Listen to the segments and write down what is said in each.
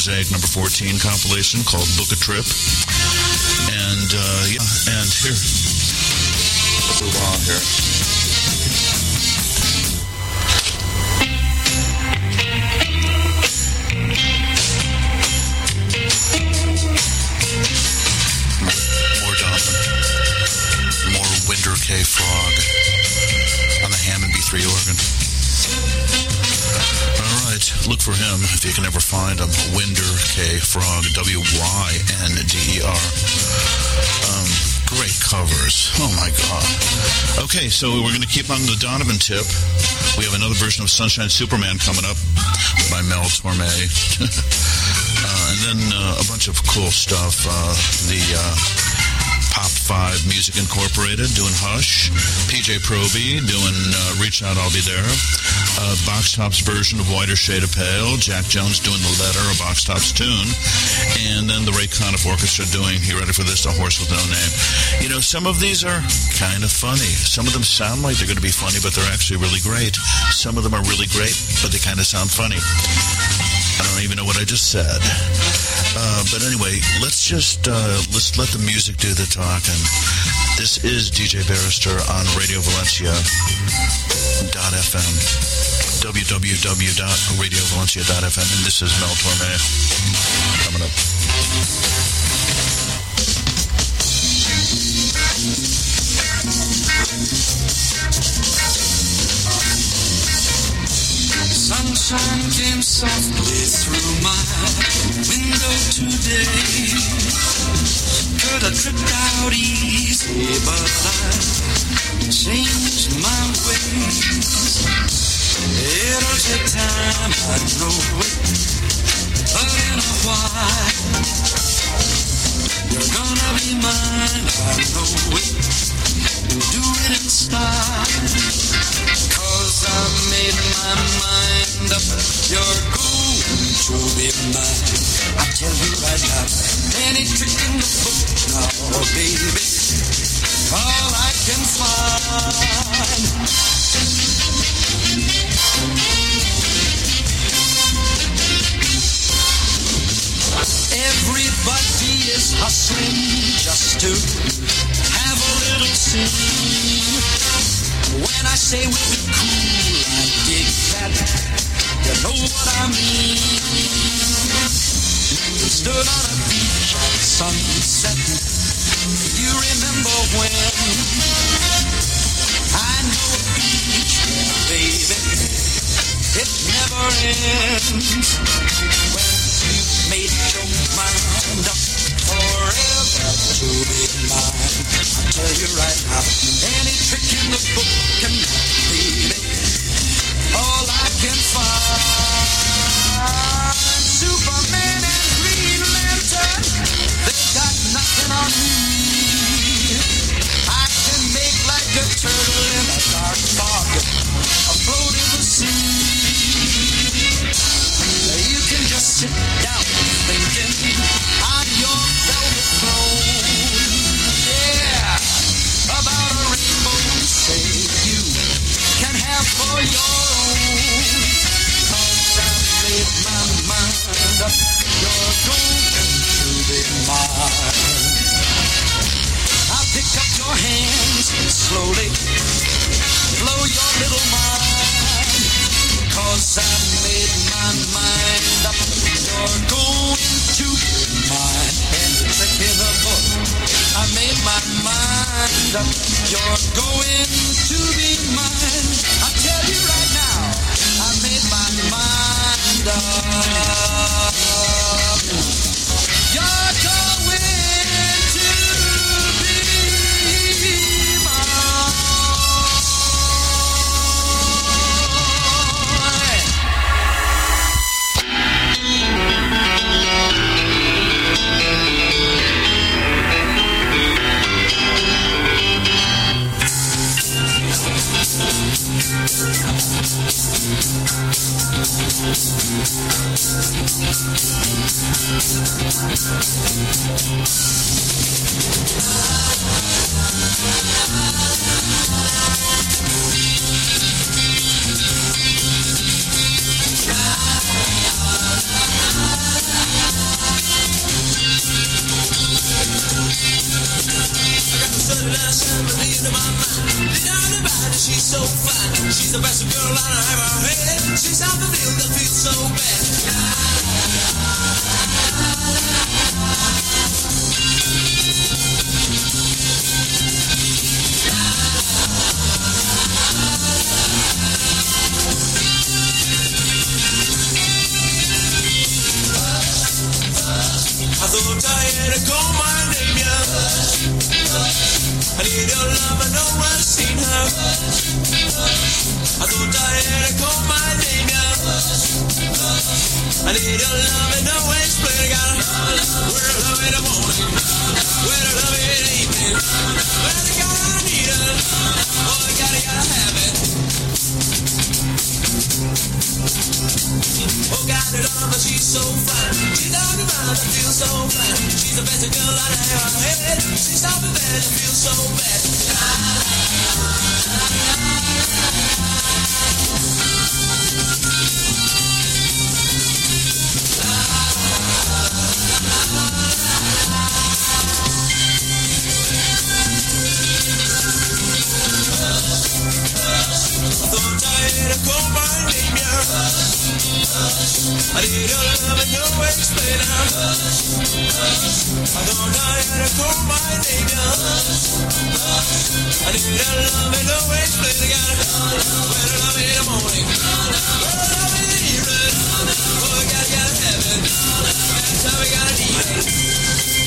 Mosaic number 14 compilation called Book a Trip. And, and here. Let's move on here. More Donovan. More Winder K. Frog on the Hammond B3 organ. All right, look for him if you can ever find him. Winder K. Frog, W-Y-N-D-E-R. Great covers. Oh, my God. Okay, so we're going to keep on the Donovan tip. We have another version of Sunshine Superman coming up by Mel Torme. And then a bunch of cool stuff. The Pop 5 Music Incorporated doing Hush. PJ Proby doing Reach Out, I'll Be There. Box Tops version of Whiter Shade of Pale. Jack Jones doing The Letter, a Box Tops tune. And then the Ray Conniff Orchestra doing, you ready for this, A Horse with No Name. You know, some of these are kind of funny. Some of them sound like they're going to be funny, but they're actually really great. Some of them are really great, but they kind of sound funny. I don't even know what I just said. But anyway, let's let the music do the talking. This is DJ Barrister on Radio Valencia.fm, www.radiovalencia.fm, and this is Mel Torme coming up. Sunshine came softly through my window today. Could have tripped out easy, but I changed my ways. It'll take time, I know it, but in a while you're gonna be mine, I know it. Do it in style, 'cause I've made my mind up. You're going to be mine. I tell you right now, any trick in the book now, baby, all I can find. Everybody is hustling just to have a little scene. When I say we'll be cool, I dig that. You know what I mean. We stood on a beach at sunset. You remember when? I know a beach, baby, it never ends. When you made your mind up forever to be mine, I tell you right now, any trick in the book can baby, all I can find. Superman and Green Lantern, they got nothing on me. I can make like a turtle in a dark fog, afloat in the sea. You can just sit down thinking on your velvet throne. Yeah, about a rainbow, say you can have for your own. 'Cause I've made my mind up, you're going to be mine. I'll pick up your hands and slowly blow your little mind. 'Cause I've made my mind up, you're going to be mine. And the trick in the book, I made my mind up, you're going to be mine. I tell you right now, I made my mind up, you're going to be mine. she's so fine. She's the best girl I ever had. She's out the field that feels so bad. I thought I had to call my name, yeah. I need your love, I know I've seen her. I thought I had to call my name, yeah. I need your love, I know it's playing. I got where to love in the morning, where to love in the evening, where to go, I need her. Oh, I gotta have it. Oh, God, I love her, she's so fine. She's down the mind, I feel so fine. She's the best girl I ever had. She's out the bed, I feel so bad. I thought I had to call my name, yeah. I need your love and no explaining. I thought I had to call my name, yeah. I need your love and no explaining. Where to love in the morning, where to love in the evening. Oh, I gotta have it. That's how we gotta need it.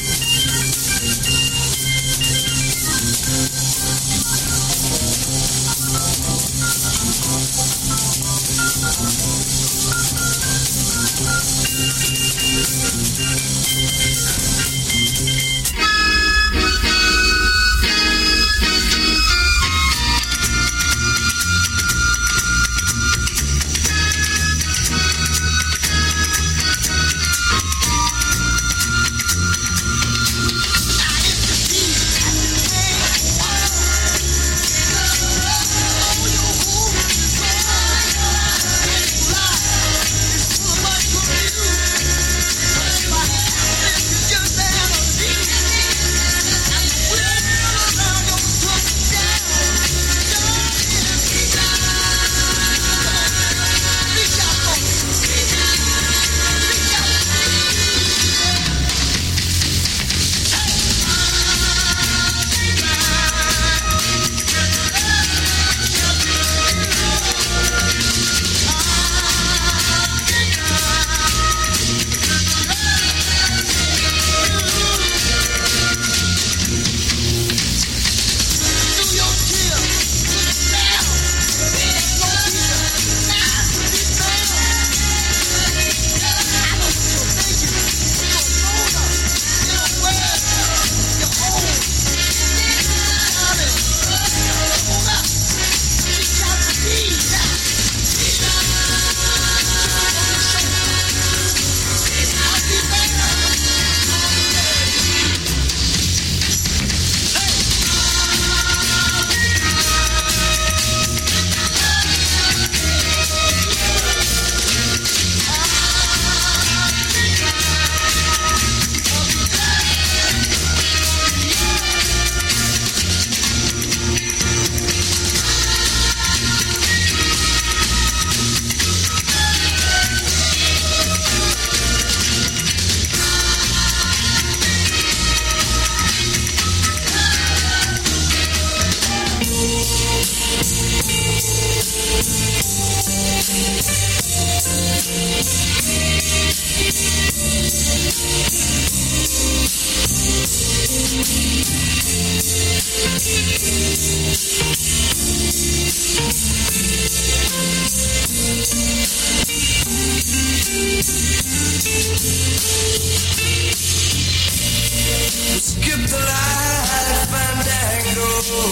Skip the life fandango.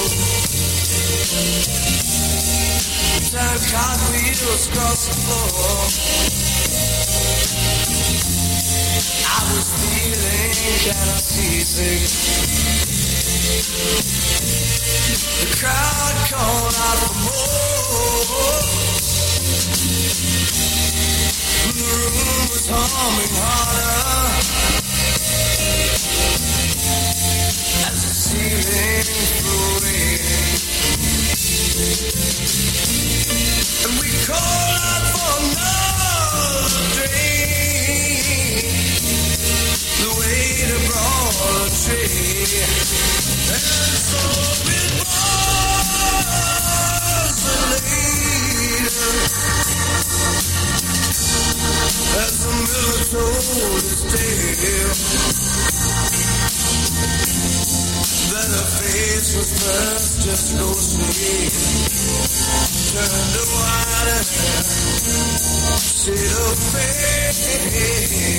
Turn cartwheels across the floor. I was feeling kind of seasick. The crowd called out for more. The room was humming harder as the ceiling flew in. told his tale that her face was first just ghostly, turned to white and shade of pale.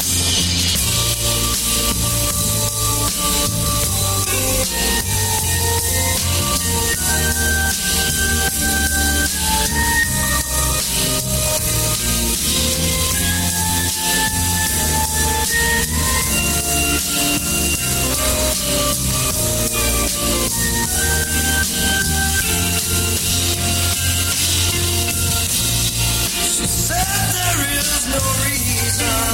She said there is no reason,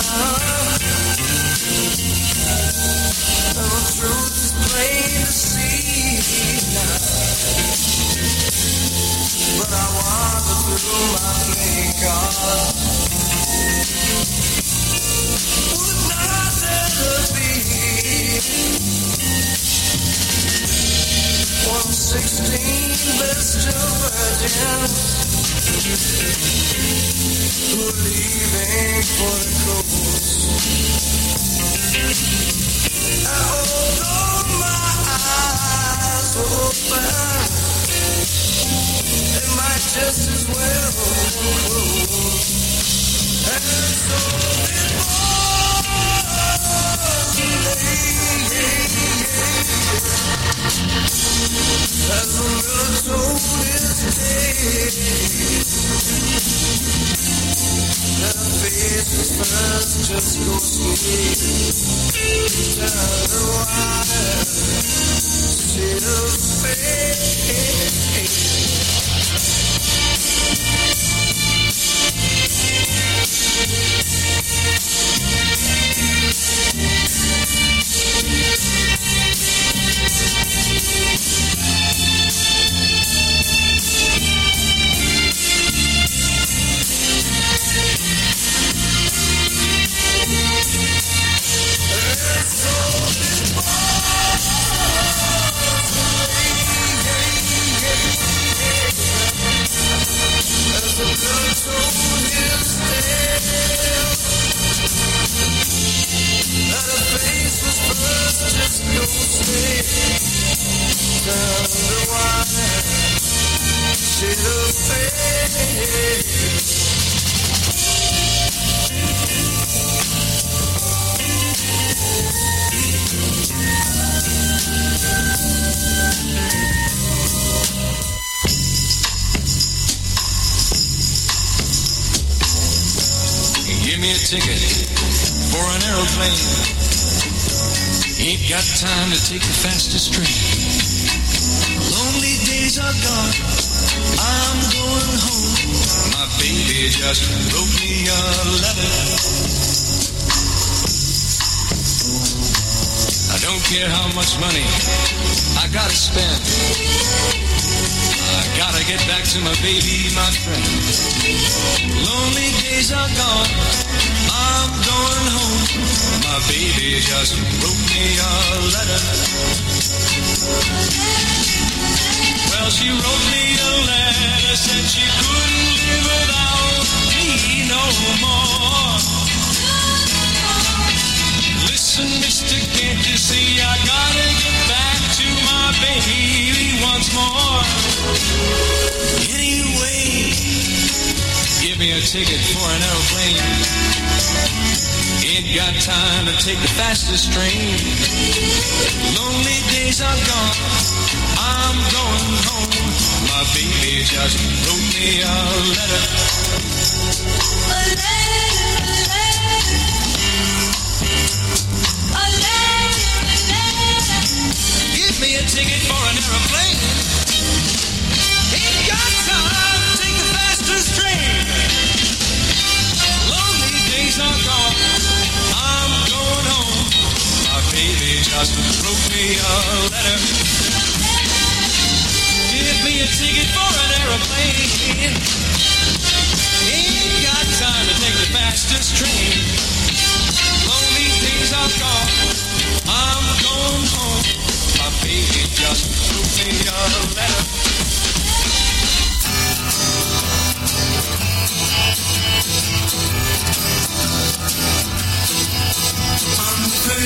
the truth is plain to see now. But I wander through my playing cards, would not let her be 116 bestial virgins who are leaving for the coast. Although my eyes were open, they might just as well close. And so it as the miller told his tale, that her face was first just ghostly, turned to white, shade of pale. Give me a ticket for an aeroplane. Ain't got time to take the fastest train. Lonely days are gone, I'm going home. My baby just wrote me a letter. I don't care how much money I gotta spend. I gotta get back to my baby, my friend. Lonely days are gone, I'm going home. My baby just wrote me a letter. Well, she wrote me a letter, said she couldn't live without me no more. Listen, mister, can't you see I gotta get back to my baby once more? Anyway, give me a ticket for an aeroplane. Ain't got time to take the fastest train. Lonely days are gone, I'm going home. My baby just wrote me a letter. A letter. Give me a ticket for an aeroplane. Ain't got time to take the fastest train. Lonely days are gone, I'm going home. My baby just wrote me a letter. Give me a ticket for an aeroplane. Ain't got time to take the fastest train. Lonely days are gone, I'm going home. My baby just wrote me a letter.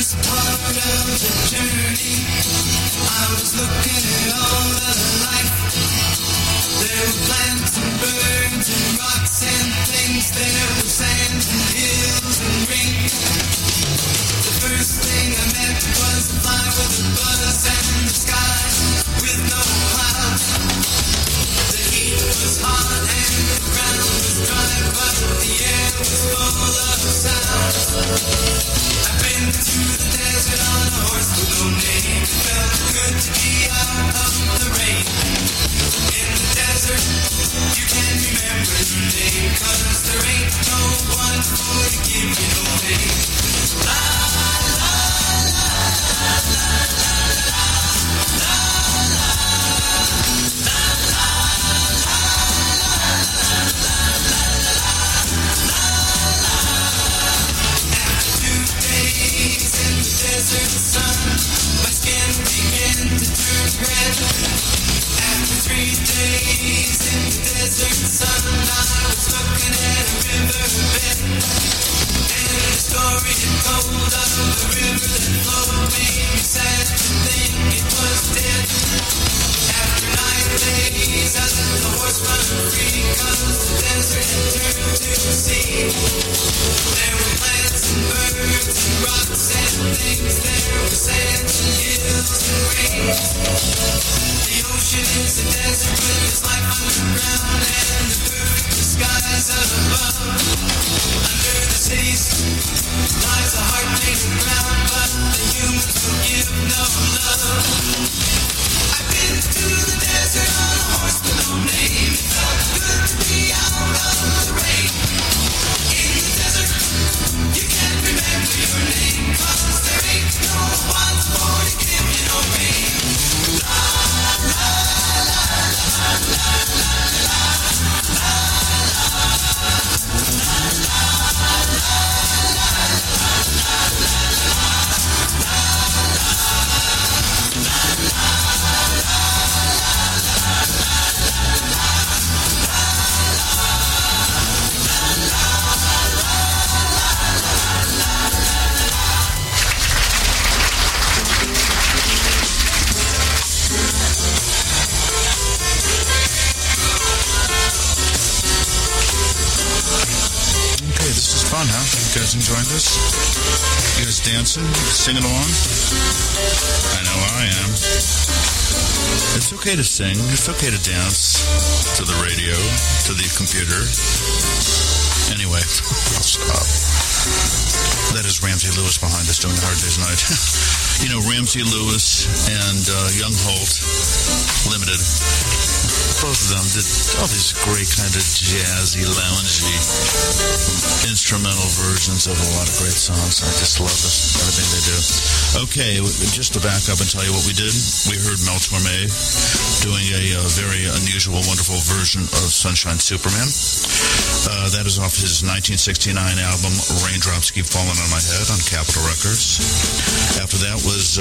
first part of the journey, I was looking at all the life. There were plants and birds and rocks and things. There were sand and hills and rings. The first thing I met was a fly with a buzz and the sky with no clouds. The heat was hot and the ground was dry, but the air was full of sound. I've been to the desert on a horse with no name. It felt good to be out of the rain. In the desert, you can't remember your name, 'cause there ain't no one for to give you no pain. La la la la la la la la la la la la After 2 days in the desert sun, my skin began to turn red. After 3 days in the desert sun, I was looking at a riverbed. And the story it told of the river that flowed made me sad to think it was dead. After 9 days, I let the horse run free, 'cause the desert had turned to a sea. There were plants and birds and rocks and things. There were sands and hills and rains. The ocean is a desert with its life underground and the perfect skies above. Under the cities lies a heart made of ground, but the humans will give no love. I've been to the desert on a horse with no name. It felt good to be out of the rain. In the desert, you can't remember your name, 'cause there ain't no one for to give you no pain. La la la la la la la la Fun, huh? You guys enjoying this? You guys dancing? Singing along? I know I am. It's okay to sing. It's okay to dance to the radio, to the computer. Anyway, I'll stop. That is Ramsey Lewis behind us doing Hard Day's Night. You know, Ramsey Lewis and Young Holt Limited. Both of them did all these great kind of jazzy, loungy, instrumental versions of a lot of great songs. I just love everything they do. Okay, just to back up and tell you what we did, we heard Mel Torme doing a very unusual, wonderful version of Sunshine Superman. That is off his 1969 album, Raindrops Keep Falling on My Head, on Capitol Records. After that was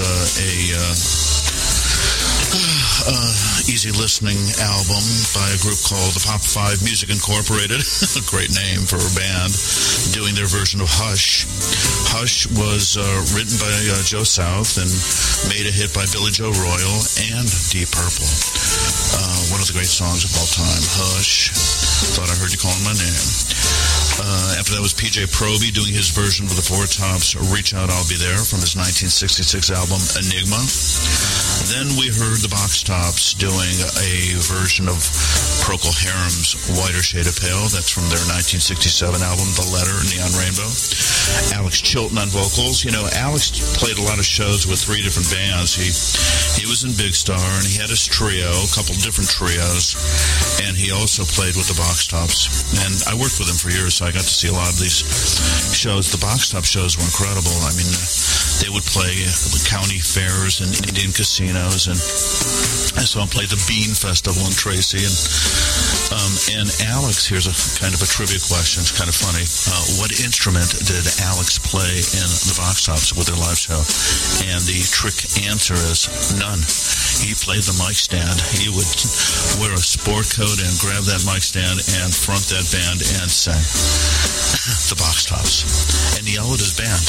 easy listening album by a group called the Pop 5 Music Incorporated, a great name for a band, doing their version of Hush. Hush was written by Joe South and made a hit by Billy Joe Royal and Deep Purple. One of the great songs of all time, Hush. Thought I heard you calling my name. After that was PJ Proby doing his version of the Four Tops' Reach Out, I'll Be There from his 1966 album Enigma. Then we heard the Box Tops doing a version of Procol Harum's Whiter Shade of Pale. That's from their 1967 album The Letter, Neon Rainbow. Alex Chilton on vocals. You know, Alex played a lot of shows with 3 different bands. He was in Big Star, and he had his trio, a couple different trios, and he also played with the Box Tops. And I worked with him for years, so I got to see a lot of these shows. The Box Top shows were incredible. I mean, they would play county fairs and Indian casinos, and I saw him play the Bean Festival in Tracy. And Alex, here's a kind of a trivia question. It's kind of funny. What instrument did Alex play in the Box Tops with their live show? And the trick answer is none. He played the mic stand. He would wear a sport coat and grab that mic stand and front that band and sing the Box Tops and yell at his band.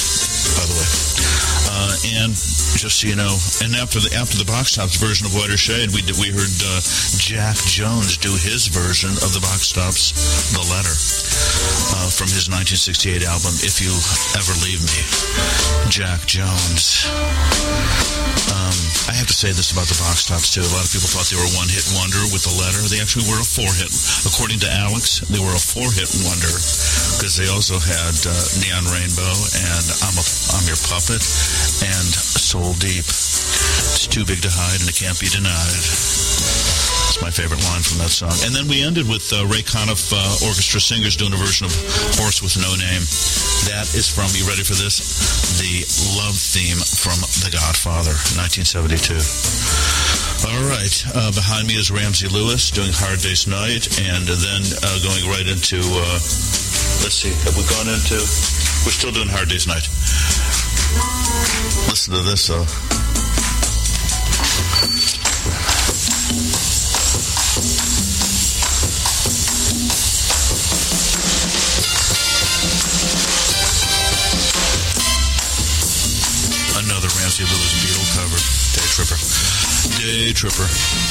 by the way. And just so you know, and after the Box Tops version of Whiter Shade, we heard Jack Jones do his version of the Box Tops, The Letter, from his 1968 album, If You Ever Leave Me. Jack Jones. I have to say this about the Box Tops, too. A lot of people thought they were a one-hit wonder with The Letter. They actually were a four-hit. According to Alex, they were a four-hit wonder because they also had Neon Rainbow and I'm Your Puppet and Soul Deep. It's too big to hide and it can't be denied. It's my favorite line from that song. And then we ended with Ray Conniff Orchestra Singers doing a version of Horse with No Name. That is from, you ready for this? The love theme from The Godfather, 1972. All right. Behind me is Ramsey Lewis doing Hard Day's Night, and then going right into, let's see, have we gone into, we're still doing Hard Day's Night. Listen to this, though. Another Ramsey Lewis Beatle cover. Day Tripper. Day Tripper.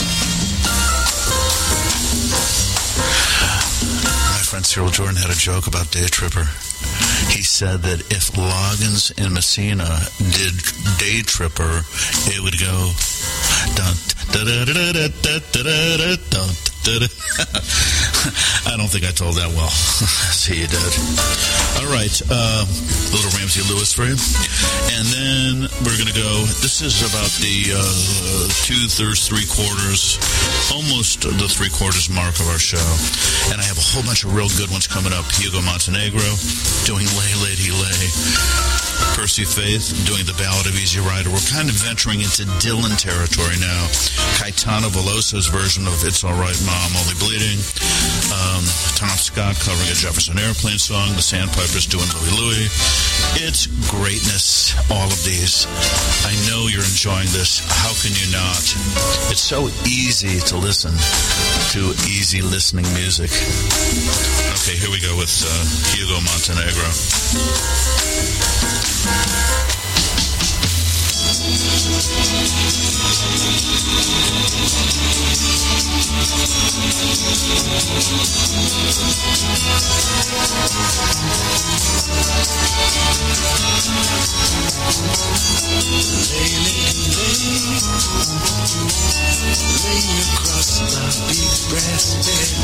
My friend Cyril Jordan had a joke about Day Tripper. He said that if Loggins and Messina did Day Tripper, it would go dun da da da da da da da da. I don't think I told that well. See, you did. All right, little Ramsey Lewis for you. And then we're going to go, this is about the 2/3, 3/4, almost the 3/4 mark of our show. And I have a whole bunch of real good ones coming up. Hugo Montenegro doing Lay Lady Lay. Percy Faith doing the Ballad of Easy Rider. We're kind of venturing into Dylan territory now. Caetano Veloso's version of It's All Right, Mom, Only Bleeding. Tom Scott covering a Jefferson Airplane song. The Sandpipers doing Louie Louie. It's greatness, all of these. I know you're enjoying this. How can you not? It's so easy to listen to easy listening music. Okay, here we go with Hugo Montenegro. Lay across my big brass bed.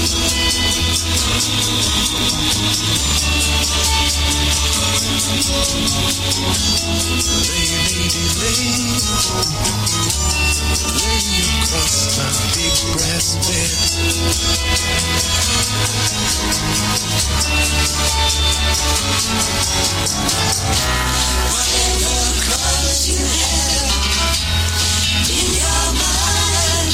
Lay, lady, lay across my big brass bed. Whatever colors you have in your mind,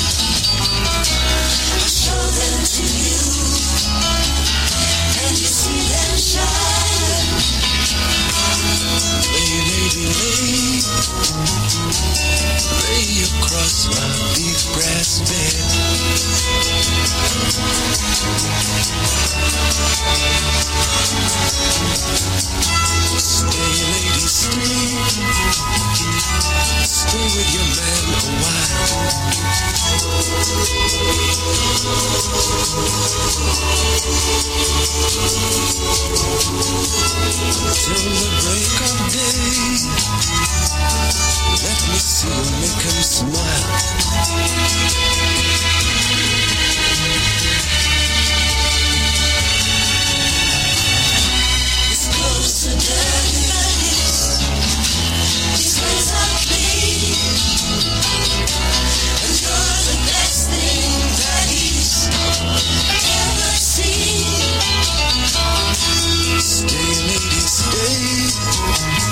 I show them to you, and you see them shine. Lay, lady, lay across my big brass bed. Stay, lady, stay with your man a while. Till the break of day, let me see you make him smile. It's close to dirty nights, these ways are clean, and you're the next thing that he's ever seen. Stay, lady, stay.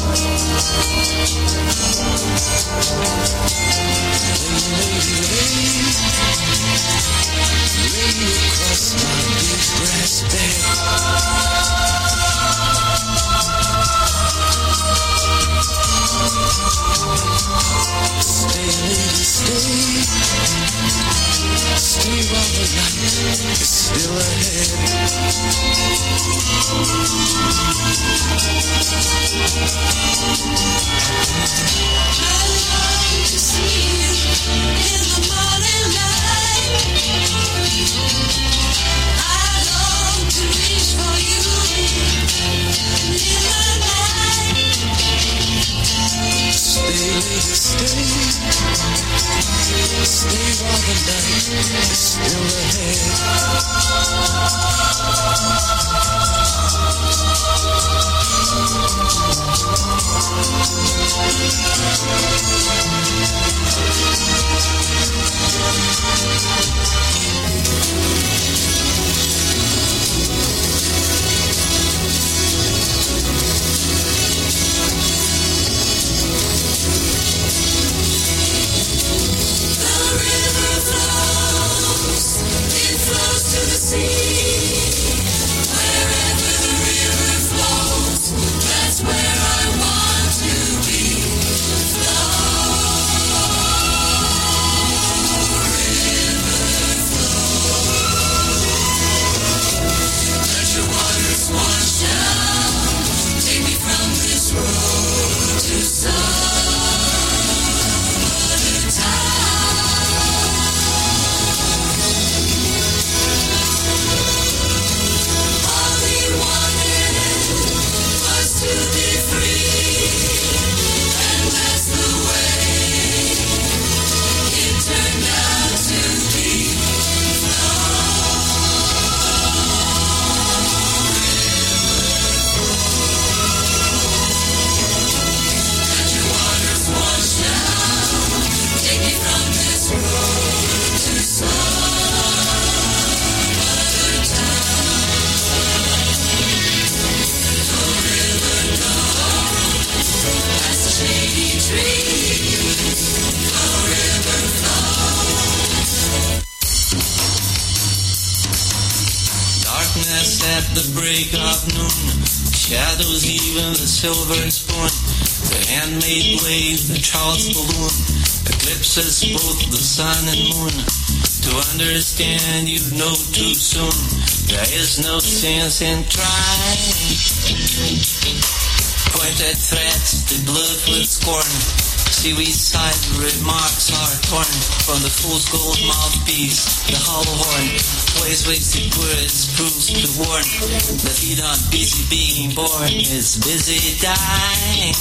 Silver spoon, the handmade wave, the child's balloon, eclipses both the sun and moon. To understand you know too soon, there is no sense in trying. Pointed threats to bluff with scorn, seaweed-side remarks are torn from the fool's gold mouthpiece, the hollow horn. Wasted words proves to warn that he not busy being born is busy dying.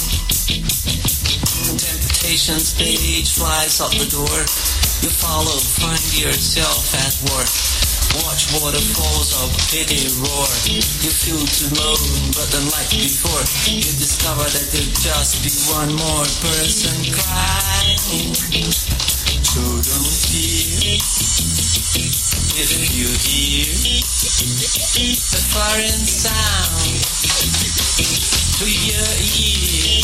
Temptation stage flies out the door. You follow, find yourself at war. Watch waterfalls of pity roar. You feel to moan, but unlike before, you discover that there'll just be one more person crying. So don't fear if you hear the foreign sound to your ear.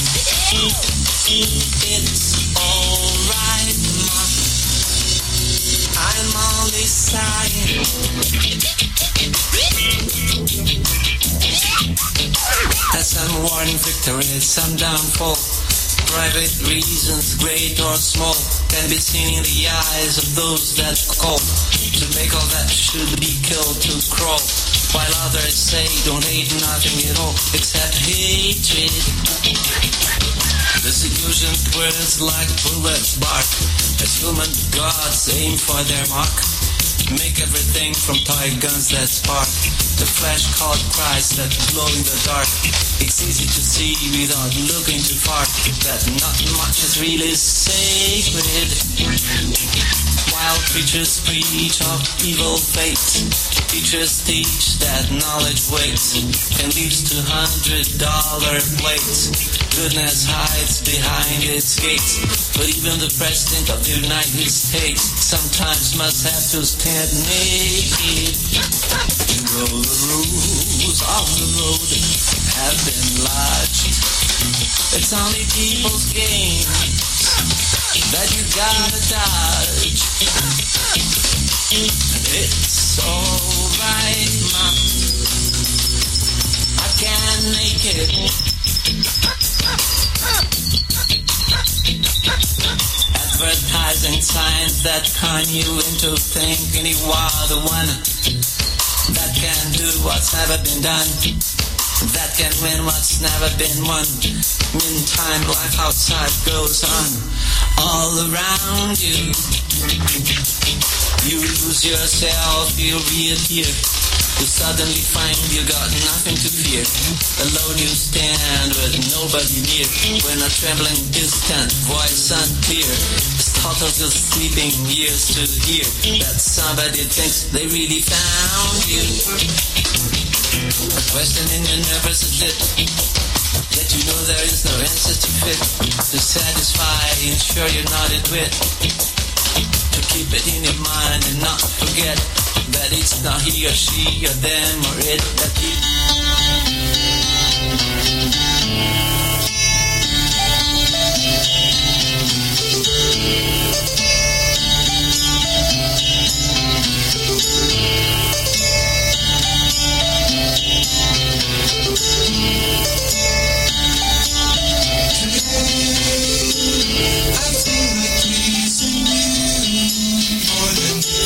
It's alright, ma. I'm only sighing. There's some warning victory, some downfall. Private reasons, great or small, can be seen in the eyes of those that call to make all that should be killed to crawl, while others say don't hate nothing at all except hatred. The seduction words like bullets bark as human gods aim for their mark. Make everything from toy guns that spark, the flash-colored cries that glow in the dark. It's easy to see without looking too far that not much is really sacred. While preachers preach of evil fates, teachers teach that knowledge waits and leads to $100 plates. Goodness hides behind its gates, but even the President of the United States sometimes must have to stand naked. You know the rules of the road have been lodged It's only people's games that you gotta dodge. It's alright, ma, I can make it. Advertising signs that con you into thinking you are the one that can do what's never been done, that can win what's never been won. Meantime, life outside goes on all around you. You lose yourself, you reappear. You suddenly find you got nothing to fear. Alone you stand with nobody near, when a trembling distant voice unclear startles your sleeping ears to hear that somebody thinks they really found you. A question in your nervous slit, yet you know there is no answer to fit, to satisfy, ensure you're not in wit, to keep it in your mind and not forget that it's not he or she or them or it that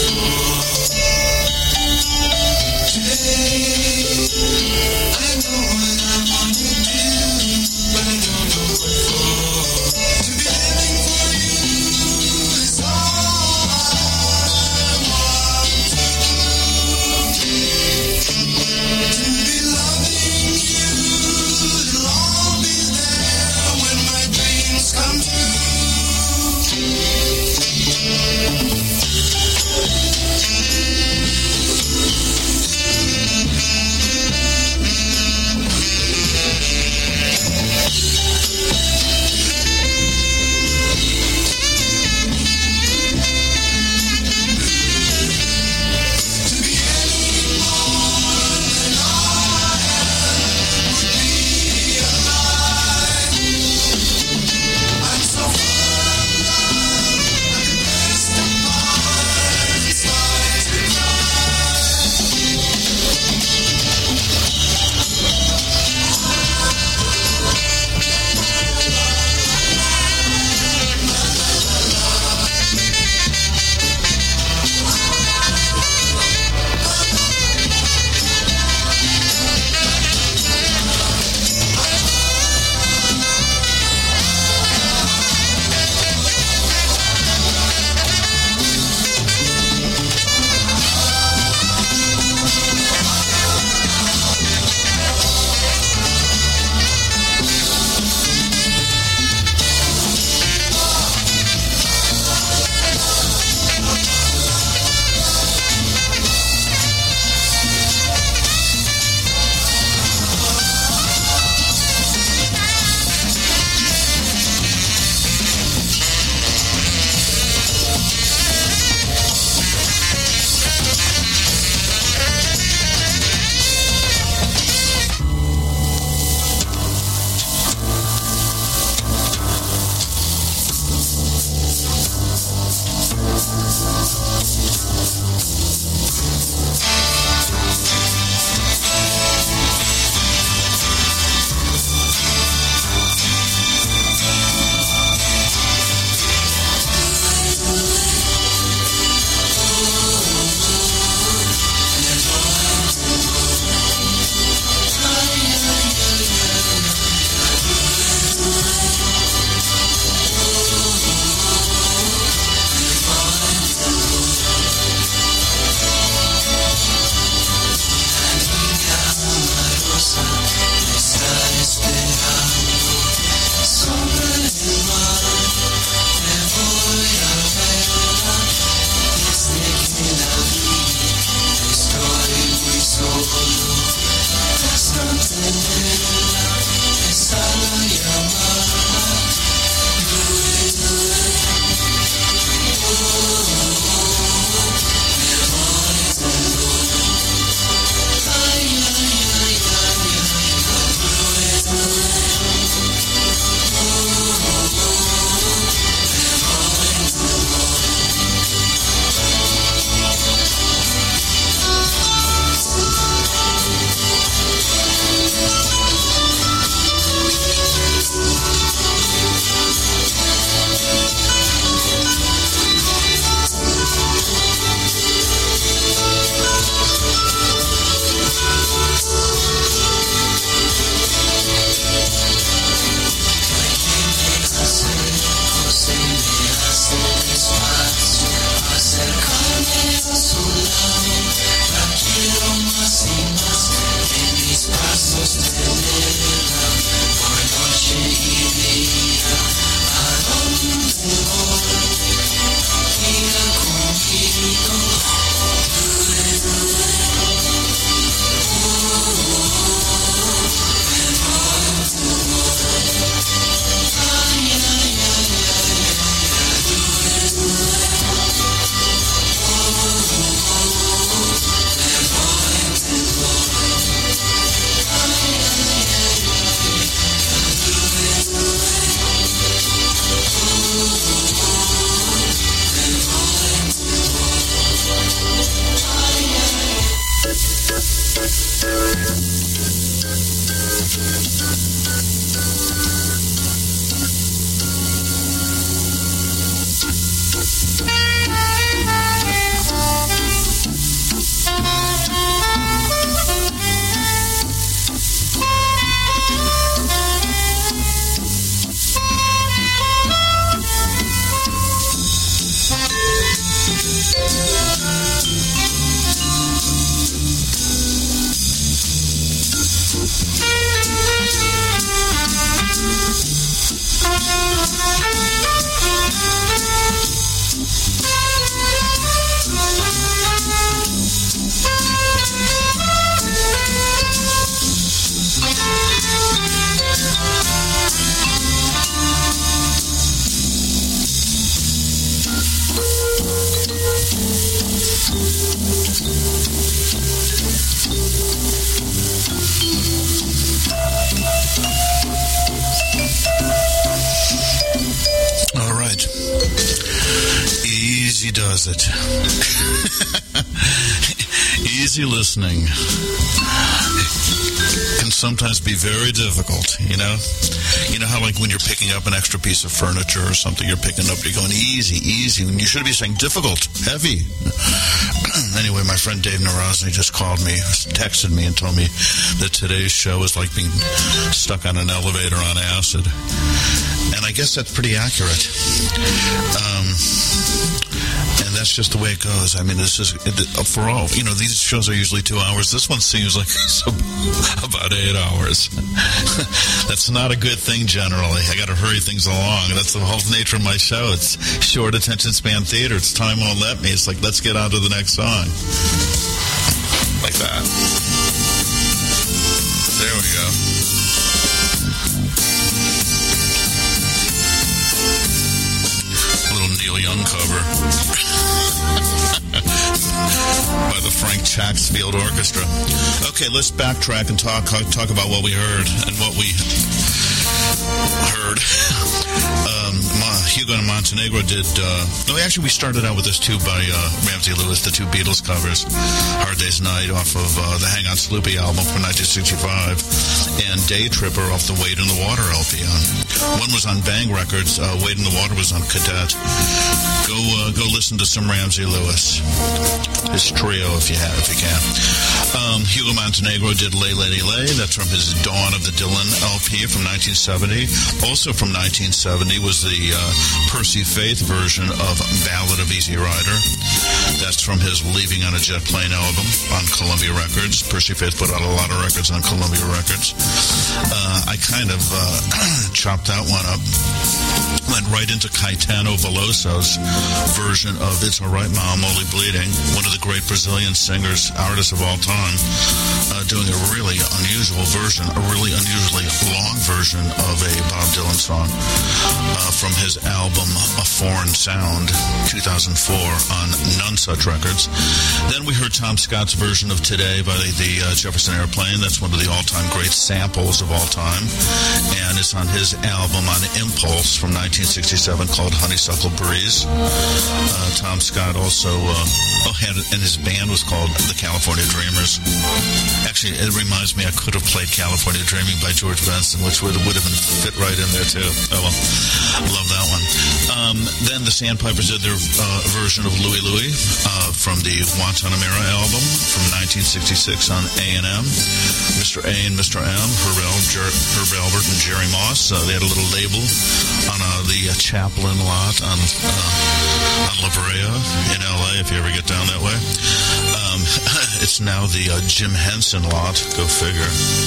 I know All right. Easy does it. Easy listening can sometimes be very difficult, you know? You know how, like, when you're picking up an extra piece of furniture or something, you're picking up, you're going easy, and you should be saying difficult, heavy. Anyway, my friend Dave Narozny just called me, texted me, and told me that today's show is like being stuck on an elevator on acid. And I guess that's pretty accurate. And that's just the way it goes. I mean, this is, for all, you know, these shows are usually 2 hours. This one seems like it's about 8 hours. That's not a good thing generally. I got to hurry things along. That's the whole nature of my show. It's short attention span theater. It's time won't let me. It's like, let's get on to the next song. Like that. There we go. Neil Young cover by the Frank Chacksfield Orchestra. Okay, let's backtrack and talk about what we heard and what we heard. Hugo and Montenegro did... actually, we started out with this too by Ramsey Lewis, the two Beatles covers. Hard Day's Night off of the Hang On Sloopy album from 1965 and Day Tripper off the Wade in the Water LP. One was on Bang Records. Wade in the Water was on Cadet. Go listen to some Ramsey Lewis. His trio, if you can. Hugo Montenegro did Lay Lady Lay. That's from his Dawn of the Dylan LP from 1970. Also from 1970 was the Percy Faith version of Ballad of Easy Rider. That's from his Leaving on a Jet Plane album on Columbia Records. Percy Faith put out a lot of records on Columbia Records. I kind of chopped that one up. Went right into Caetano Veloso's version of It's Alright Ma, I'm Only Bleeding, one of the great Brazilian singers, artists of all time, doing a really unusual version, a really unusually long version of a Bob Dylan song from his album A Foreign Sound, 2004, on None Such Records. Then we heard Tom Scott's version of Today by the Jefferson Airplane. That's one of the all-time great samples of all time, and it's on his album on Impulse from 1967 called Honeysuckle Breeze. Tom Scott also had, and his band was called the California Dreamers. Actually, it reminds me I could have played California Dreaming by George Benson, which would have been fit right in there too. Oh well, love that one. Then the Sandpipers did their version of Louie Louie from the Guantanamera album from 1966 on A&M. Mr. A and Mr. M, Herb Albert and Jerry Moss. They had a little label on the Chaplin lot on La Brea in L.A., if you ever get down that way. It's now the Jim Henson lot. Go figure.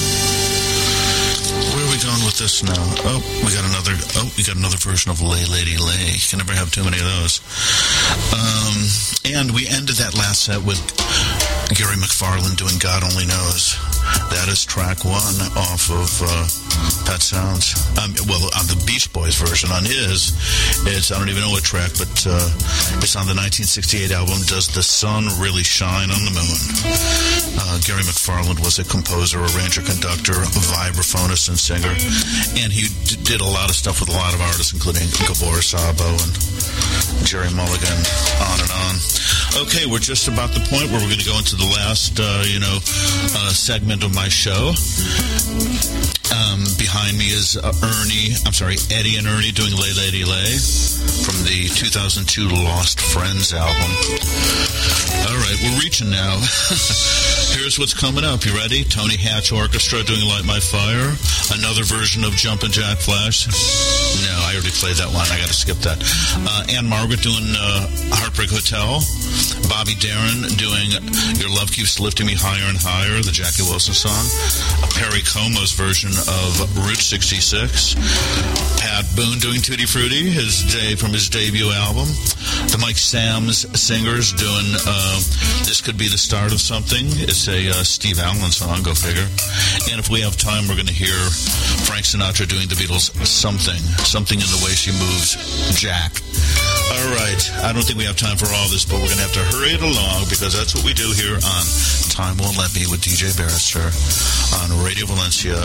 Where are we going with this now? We got another version of Lay Lady Lay. You can never have too many of those. And we ended that last set with Gary McFarland doing God Only Knows. That is track one off of Pet Sounds. On the Beach Boys version. On his, I don't even know what track, but it's on the 1968 album, Does the Sun Really Shine on the Moon? Gary McFarland was a composer, arranger, conductor, vibraphonist, and singer. And he did a lot of stuff with a lot of artists, including Gabor Szabo and Jerry Mulligan, on and on. Okay, we're just about the point where we're going to go into to the last, segment of my show. Behind me is Eddie and Ernie doing Lay Lady Lay from the 2002 Lost Friends album. All right, we're reaching now. Here's what's coming up. You ready? Tony Hatch Orchestra doing Light My Fire. Another version of Jumpin' Jack Flash. No, I already played that one. I got to skip that. Anne Margaret doing Heartbreak Hotel. Bobby Darin doing Your Love Keeps Lifting Me Higher and Higher, the Jackie Wilson song. Perry Como's version of Route 66. Pat Boone doing Tutti Frutti, from his debut album. The Mike Sam's Singers doing This Could Be the Start of Something. It's a Steve Allen song, go figure. And if we have time, we're going to hear Frank Sinatra doing the Beatles' Something in the Way She Moves Jack. All right, I don't think we have time for all this, but we're going to have to hurry it along because that's what we do here on Time Won't Let Me with DJ Barrister on Radio Valencia,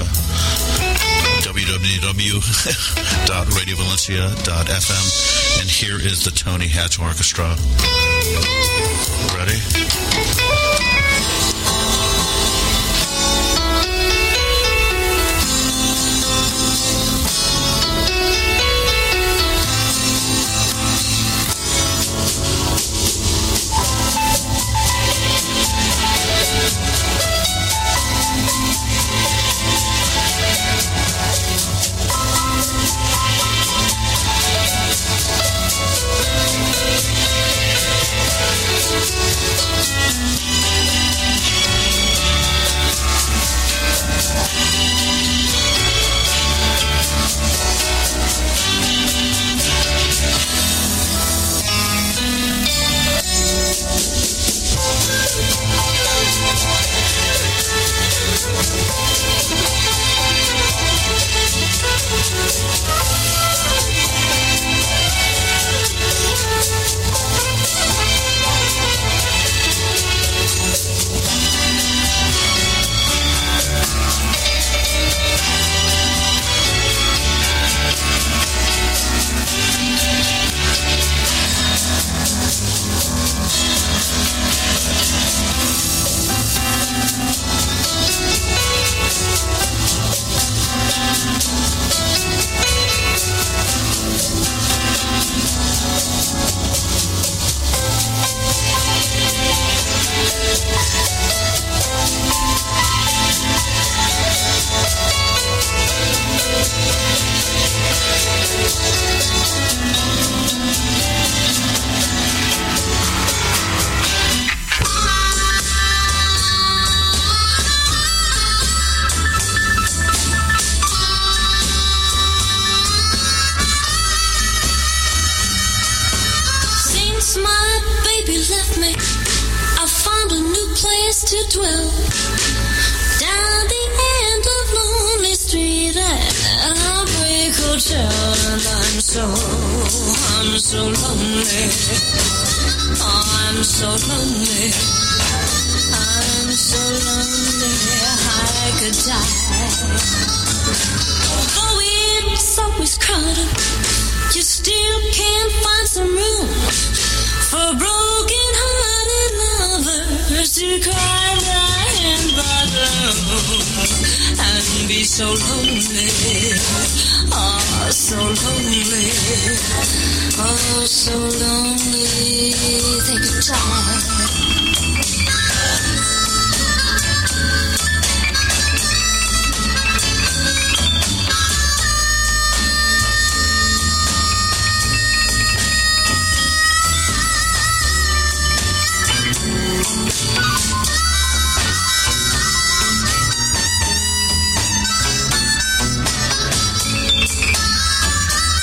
www.radiovalencia.fm. And here is the Tony Hatch Orchestra. Ready?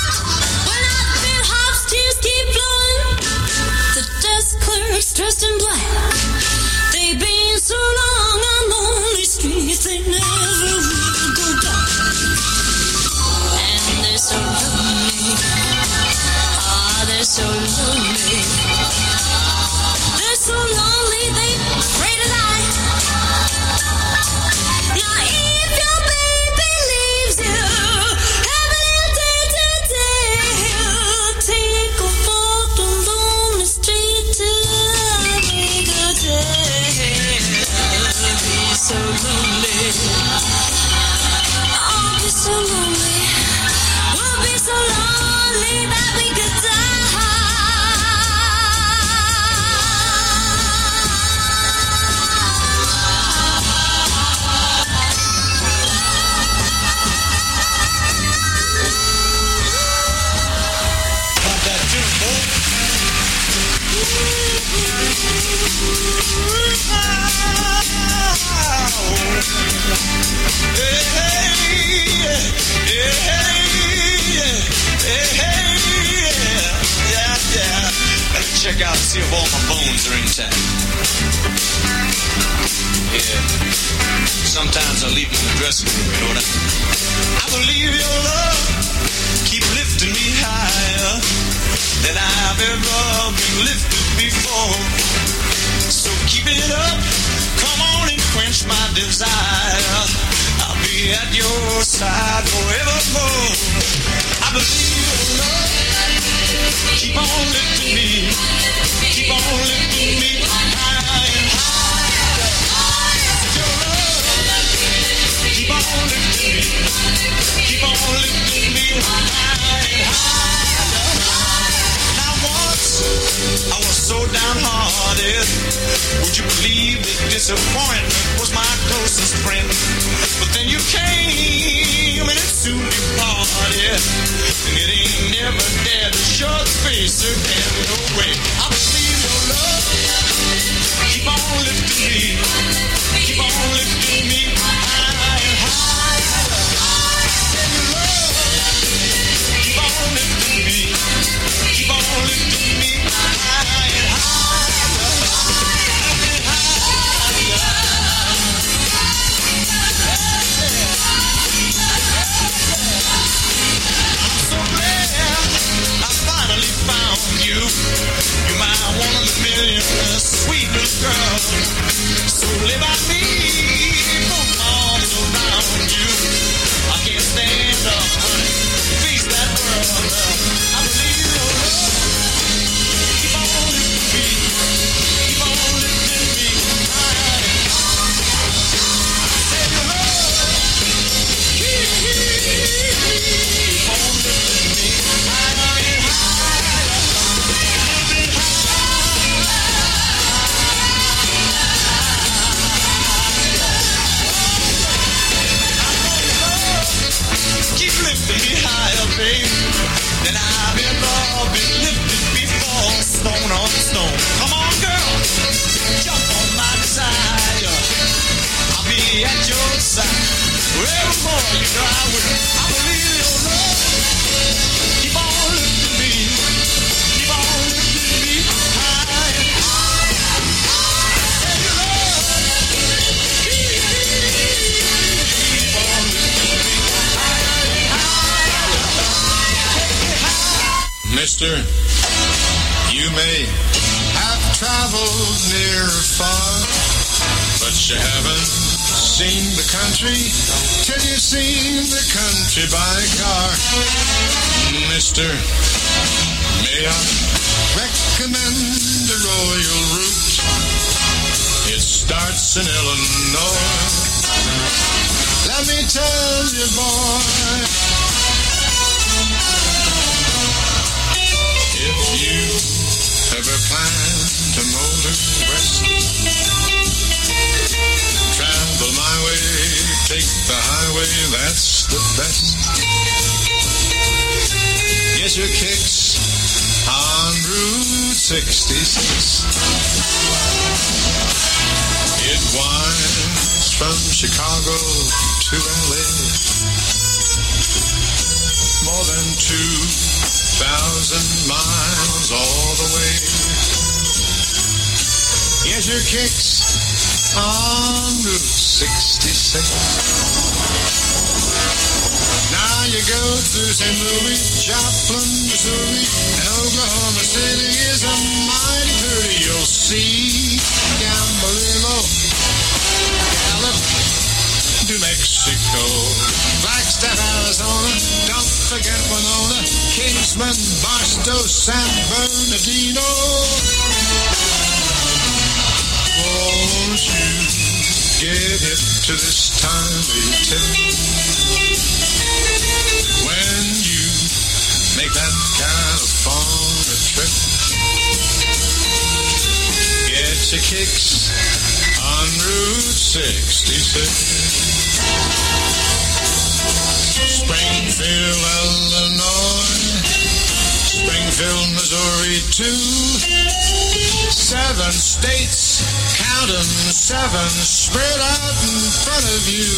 Dressed in black. see if all my bones are intact. Yeah. Sometimes I leave in the dressing room, you know what I mean? I believe your love keep lifting me higher than I've ever been lifted before. So keep it up, come on and quench my desire. I'll be at your side forevermore. I believe your love keep on lifting me, keep on lifting me higher and higher. Your love keep on lifting me, keep on lifting me higher and higher. Now once I was so downhearted, would you believe that disappointment was my closest friend? But then you came and it soon departed, and it ain't never dared to show its face again. No way. I believe your love keep on lifting me, keep on lifting me higher and higher. Said your love keep on lifting me, keep on lifting me higher and higher. You. You're my one in a million, sweet little girl. So lay by me, put my arms around you. I can't stand up, honey, face that world. I believe your love keep on lifting me, keep on lifting me higher. I said your love keep on lifting me higher and higher. Keep lifting me higher, babe, than I've ever been lifted before. Stone on stone. Come on, girl, jump on my desire. I'll be at your side forevermore. You know I will. I believe your love. Keep on lifting me. Keep on lifting me higher. And your love. Keep on lifting me higher. Mister, you may have traveled near or far, but you haven't seen the country till you've seen the country by car. Mister, may I recommend the Royal Route? It starts in Illinois. Let me tell you, boy, if you ever plan to motor west, travel my way, take the highway, that's the best. Get your kicks on Route 66. It winds from Chicago to LA, more than 2,000 miles all the way. Get your kicks on Route 66. Now you go through St. Louis, Joplin, Missouri, Oklahoma City is a mighty pretty. You'll see Gambarillo, Gallup, New Mexico, Flagstaff, Arizona, don't forget Winona, Kingsman, Barstow, San Bernardino. Won't you get hip to this timely tip when you make that California trip? Get your kicks on Route 66. Springfield, Illinois, Springfield, Missouri, too. 7 states, count 'em, 7 spread out in front of you.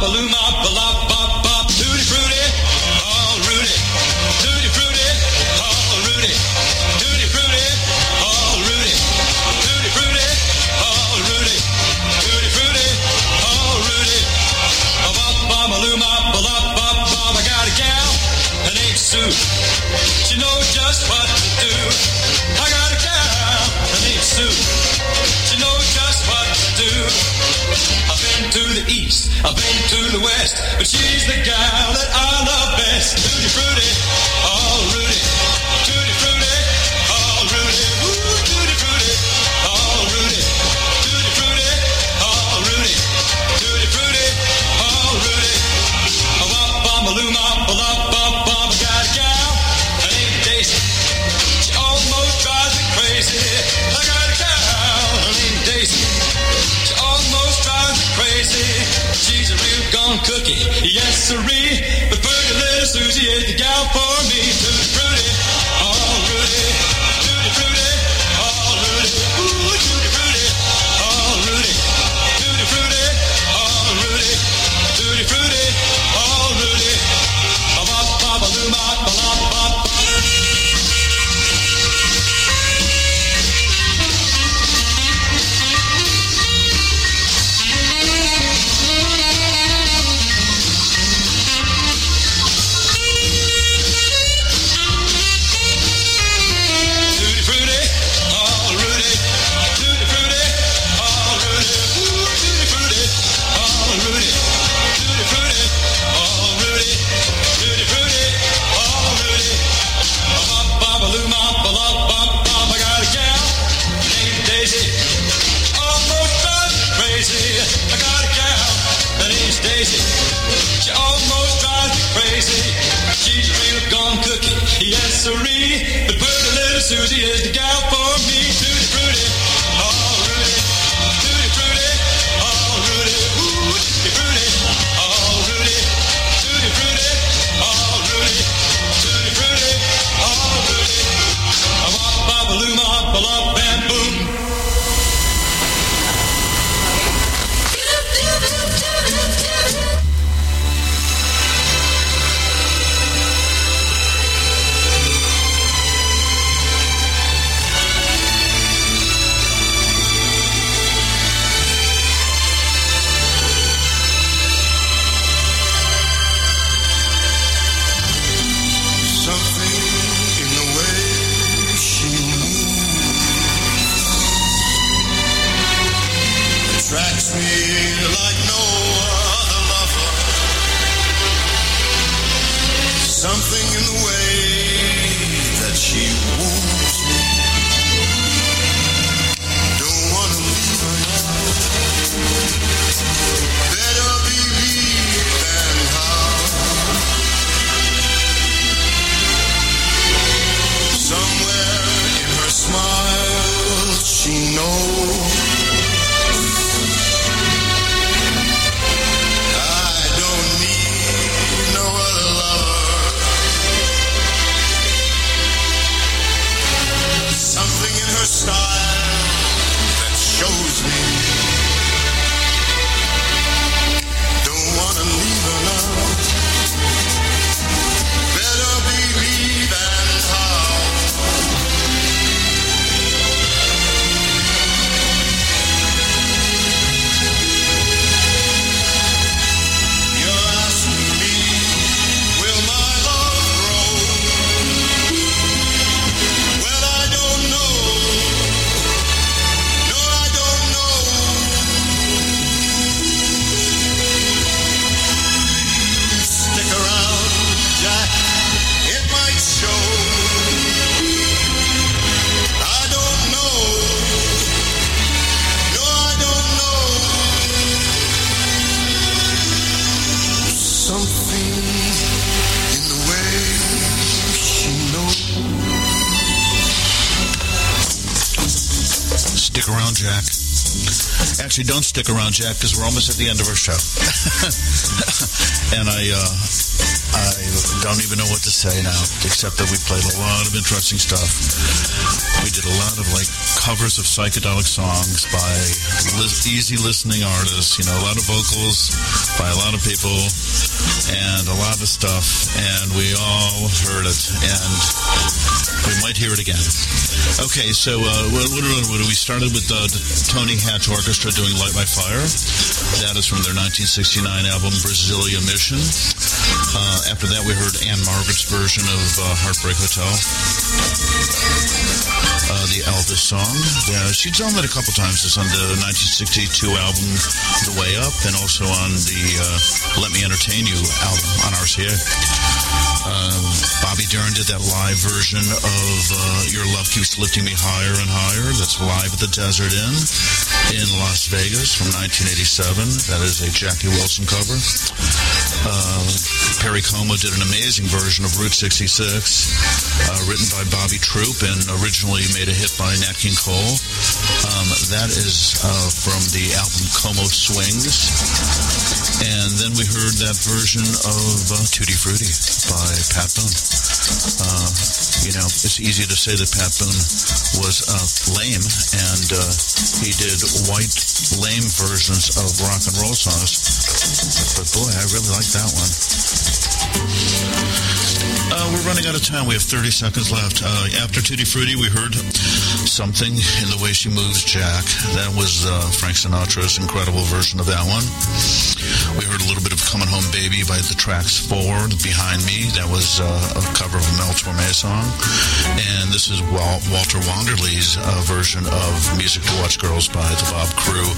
Bop-a-loo-mop-a-lop-bop-bop. Tutti frutti, all Rudy. Tutti frutti, all Rudy. Tutti frutti, all Rudy. Tutti frutti, all Rudy. Tutti frutti, all Rudy. Bop-a-loo-mop-a-lop-bop-bop. I got a gal, her name's Sue. She knows just what to do. I got a gal, her name's Sue. She knows just what to do. I've been to the east, I've been to the west, but she's the gal that I love best. Tutti frutti, all Rudy. Tutti frutti, all Rudy. Ooh, tutti frutti, all Rudy. Tutti frutti, all Rudy. Tutti frutti, all Rudy. Bop-a-loo-mop-a-lop-bop-bop. I got a gal, her name's Daisy. She almost drives me crazy. I got a gal, her name's Daisy. She almost drives me crazy. She's a real gone cookie, yes sirree. But pretty little Susie is the gal for me. Tutti frutti, all Rudy. Tutti frutti, all Rudy. Ooh, tutti frutti, all Rudy. Tutti frutti, all Rudy. Tutti frutti, all Rudy. Bop-a-loo-mop-a-lop-bop-bop. Tutti frutti, all Rudy. Tutti frutti, all Rudy. Ooh, tutti frutti, all Rudy. Tutti frutti, all Rudy. Tutti frutti, all Rudy. Bop-a-loo-mop-a-lop-bop-bop. I got a gal named Daisy. Almost drives me crazy. I got a gal, her name's Daisy. She almost drives me crazy. She's a real gone cookie, yes sirree. But pretty little Susie is the gal for me. Tutti frutti, all Rudy. Tutti frutti, all Rudy. Ooh, tutti frutti, all Rudy. Tutti frutti, all Rudy. Tutti frutti, all Rudy. Bop-a-loo-mop-a-lop-bam-boom. Something in the way she moves attracts me like no other lover. Something in the way that she woos me. Don't wanna leave her now. Better believe than how. Somewhere in her smile, she knows I don't need no other lover. Something in her style that shows me don't wanna leave her now. Better believe and how. You're asking me, will my love grow? Well, I don't know. No, I don't know. Stick around, Jack. It might show. I don't know. No, I don't know. Something in the way she knows. Stick around, Jack. Actually, don't stick around, Jack, because we're almost at the end of our show. And I don't even know what to say now, except that we played a lot of interesting stuff. We did a lot of covers of psychedelic songs by easy listening artists, a lot of vocals by a lot of people and a lot of stuff, and we all heard it, and we might hear it again. Okay, so we started with Tony Hatch Orchestra doing Light My Fire. That is from their 1969 album Brasilia Mission. After that, we heard Anne Margaret's version of Heartbreak Hotel, the Elvis song. She's done that a couple times. It's on the 1962 album The Way Up, and also on the Let Me Entertain You album on RCA. Bobby Darin did that live version of Your Love Keeps Lifting Me Higher and Higher. That's live at the Desert Inn in Las Vegas from 1987. That is a Jackie Wilson cover. Perry Como did an amazing version of Route 66, written by Bobby Troop and originally made a hit by Nat King Cole. That is from the album Como Swings. And then we heard that version of Tutti Frutti by Pat Boone. It's easy to say that Pat Boone was lame, and he did white, lame versions of rock and roll songs. But boy, I really like that one. We're running out of time. We have 30 seconds left. After Tutti Frutti, we heard Something in the Way She Moves, Jack. That was Frank Sinatra's incredible version of that one. We heard a little bit of Coming Home Baby by the Tracks Forward, Behind Me. That was a cover of a Mel Torme song. And this is Walter Wanderley's version of Music to Watch Girls by the Bob Crew.